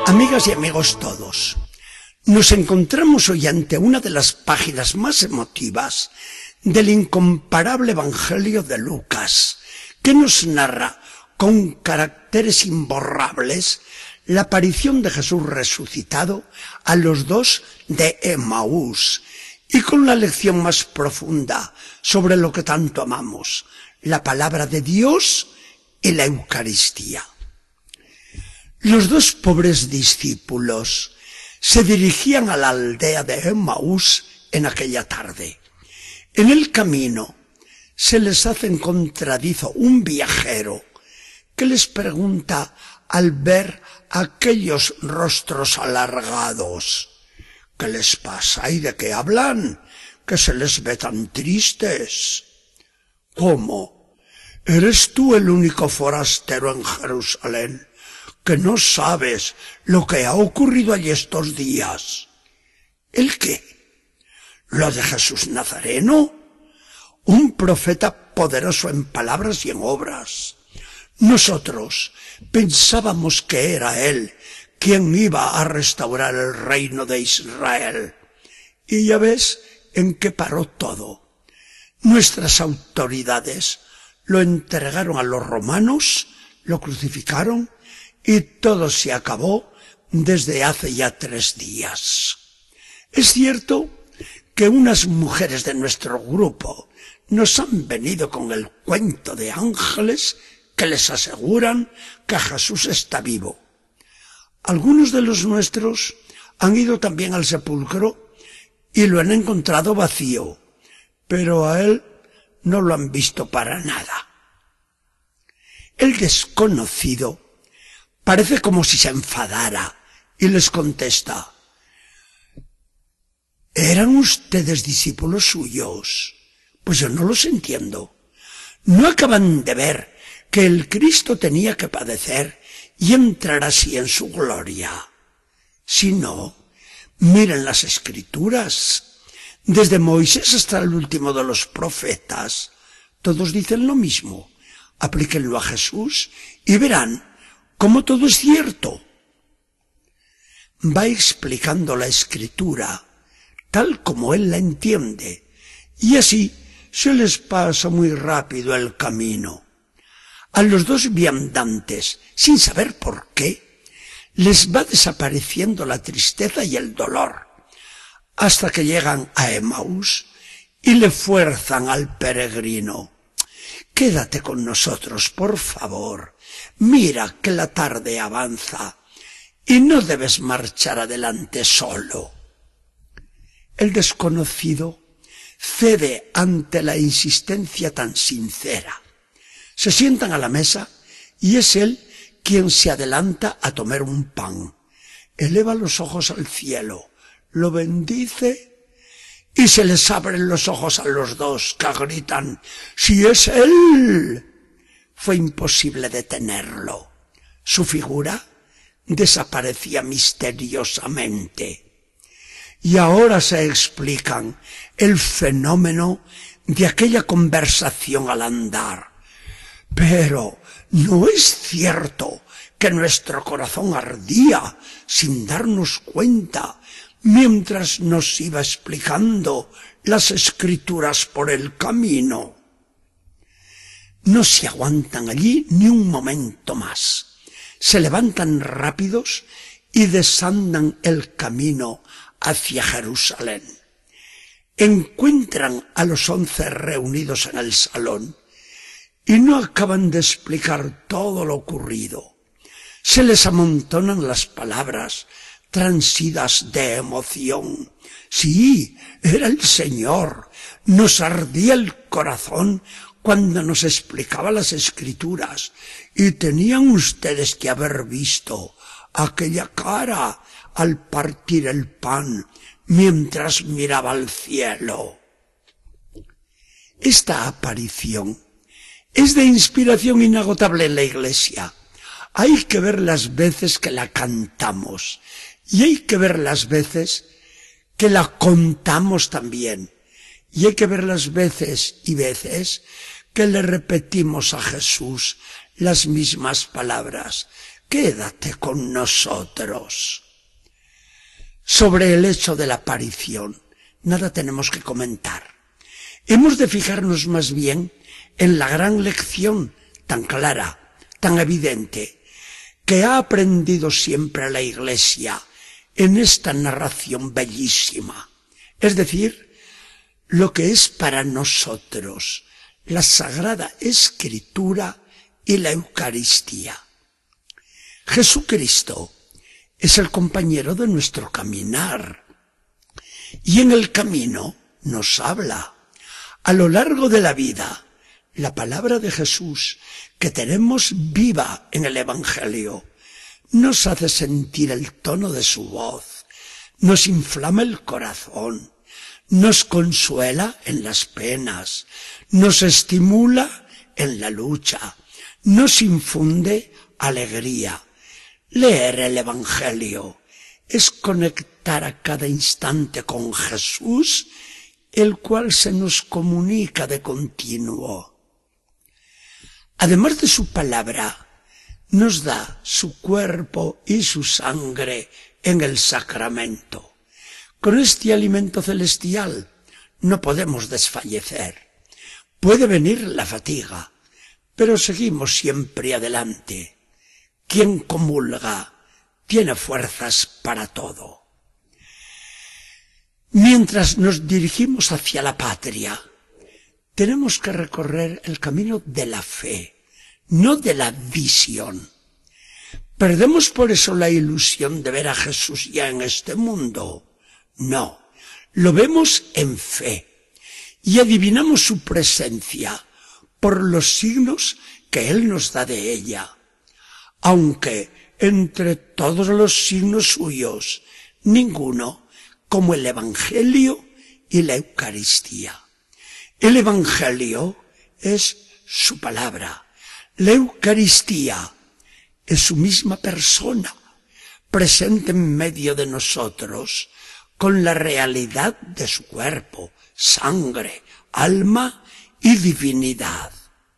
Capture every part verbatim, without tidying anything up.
Amigas y amigos todos, nos encontramos hoy ante una de las páginas más emotivas del incomparable Evangelio de Lucas, que nos narra con caracteres imborrables la aparición de Jesús resucitado a los dos de Emaús, y con la lección más profunda sobre lo que tanto amamos, la palabra de Dios y la Eucaristía. Los dos pobres discípulos se dirigían a la aldea de Emaús en aquella tarde. En el camino se les hace encontradizo un viajero que les pregunta al ver aquellos rostros alargados: ¿qué les pasa y de qué hablan? Que se les ve tan tristes. ¿Cómo? ¿Eres tú el único forastero en Jerusalén que no sabes lo que ha ocurrido allí estos días? ¿El qué? ¿Lo de Jesús Nazareno? Un profeta poderoso en palabras y en obras. Nosotros pensábamos que era él quien iba a restaurar el reino de Israel. Y ya ves en qué paró todo. Nuestras autoridades lo entregaron a los romanos, lo crucificaron, y todo se acabó desde hace ya tres días. Es cierto que unas mujeres de nuestro grupo nos han venido con el cuento de ángeles que les aseguran que Jesús está vivo. Algunos de los nuestros han ido también al sepulcro y lo han encontrado vacío, pero a él no lo han visto para nada. El desconocido parece como si se enfadara y les contesta: ¿eran ustedes discípulos suyos? Pues yo no los entiendo. ¿No acaban de ver que el Cristo tenía que padecer y entrar así en su gloria? Si no, miren las Escrituras. Desde Moisés hasta el último de los profetas, todos dicen lo mismo. Aplíquenlo a Jesús y verán cómo todo es cierto. Va explicando la Escritura tal como él la entiende, y así se les pasa muy rápido el camino. A los dos viandantes, sin saber por qué, les va desapareciendo la tristeza y el dolor, hasta que llegan a Emaús y le fuerzan al peregrino: quédate con nosotros, por favor. Mira que la tarde avanza y no debes marchar adelante solo. El desconocido cede ante la insistencia tan sincera. Se sientan a la mesa y es él quien se adelanta a tomar un pan. Eleva los ojos al cielo, lo bendice y se les abren los ojos a los dos, que gritan: ¡si es él! Fue imposible detenerlo. Su figura desaparecía misteriosamente. Y ahora se explican el fenómeno de aquella conversación al andar. Pero ¿no es cierto que nuestro corazón ardía sin darnos cuenta mientras nos iba explicando las Escrituras por el camino? No se aguantan allí ni un momento más. Se levantan rápidos y desandan el camino hacia Jerusalén. Encuentran a los once reunidos en el salón y no acaban de explicar todo lo ocurrido. Se les amontonan las palabras transidas de emoción. Sí, era el Señor. Nos ardía el corazón cuando nos explicaba las Escrituras, y tenían ustedes que haber visto aquella cara al partir el pan mientras miraba al cielo. Esta aparición es de inspiración inagotable en la Iglesia. Hay que ver las veces que la cantamos y hay que ver las veces que la contamos también, y hay que ver las veces y veces que le repetimos a Jesús las mismas palabras quédate con nosotros. Sobre el hecho de la aparición, nada tenemos que comentar. Hemos de fijarnos más bien en la gran lección tan clara, tan evidente, que ha aprendido siempre la Iglesia en esta narración bellísima. Es decir, lo que es para nosotros la Sagrada Escritura y la Eucaristía. Jesucristo es el compañero de nuestro caminar, y en el camino nos habla. A lo largo de la vida, la palabra de Jesús que tenemos viva en el Evangelio nos hace sentir el tono de su voz, nos inflama el corazón, nos consuela en las penas, nos estimula en la lucha, nos infunde alegría. Leer el Evangelio es conectar a cada instante con Jesús, el cual se nos comunica de continuo. Además de su palabra, nos da su cuerpo y su sangre en el sacramento. Con este alimento celestial no podemos desfallecer. Puede venir la fatiga, pero seguimos siempre adelante. Quien comulga tiene fuerzas para todo. Mientras nos dirigimos hacia la patria, tenemos que recorrer el camino de la fe, no de la visión. ¿Perdemos por eso la ilusión de ver a Jesús ya en este mundo? No, lo vemos en fe y adivinamos su presencia por los signos que Él nos da de ella. Aunque entre todos los signos suyos, ninguno como el Evangelio y la Eucaristía. El Evangelio es su palabra. La Eucaristía es su misma persona, presente en medio de nosotros, con la realidad de su cuerpo, sangre, alma y divinidad.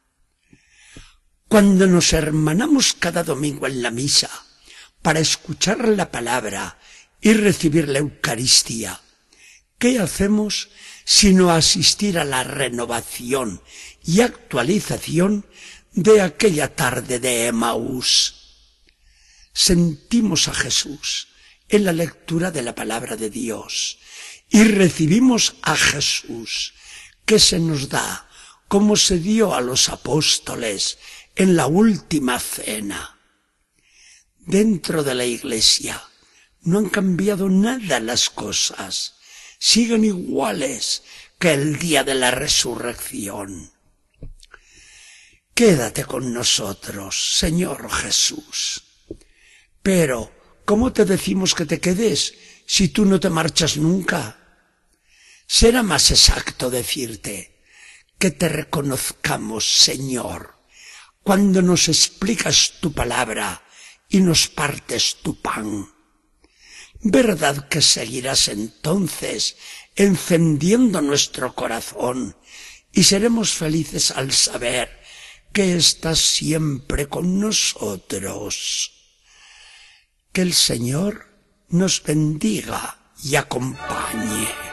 Cuando nos hermanamos cada domingo en la misa para escuchar la palabra y recibir la Eucaristía, ¿qué hacemos sino asistir a la renovación y actualización de aquella tarde de Emaús? Sentimos a Jesús en la lectura de la palabra de Dios y recibimos a Jesús que se nos da como se dio a los apóstoles en la última cena. Dentro de la Iglesia no han cambiado nada las cosas, siguen iguales que el día de la resurrección. Quédate con nosotros, Señor Jesús. Pero, ¿cómo te decimos que te quedes si tú no te marchas nunca? Será más exacto decirte que te reconozcamos, Señor, cuando nos explicas tu palabra y nos partes tu pan. ¿Verdad que seguirás entonces encendiendo nuestro corazón y seremos felices al saber que estás siempre con nosotros? Que el Señor nos bendiga y acompañe.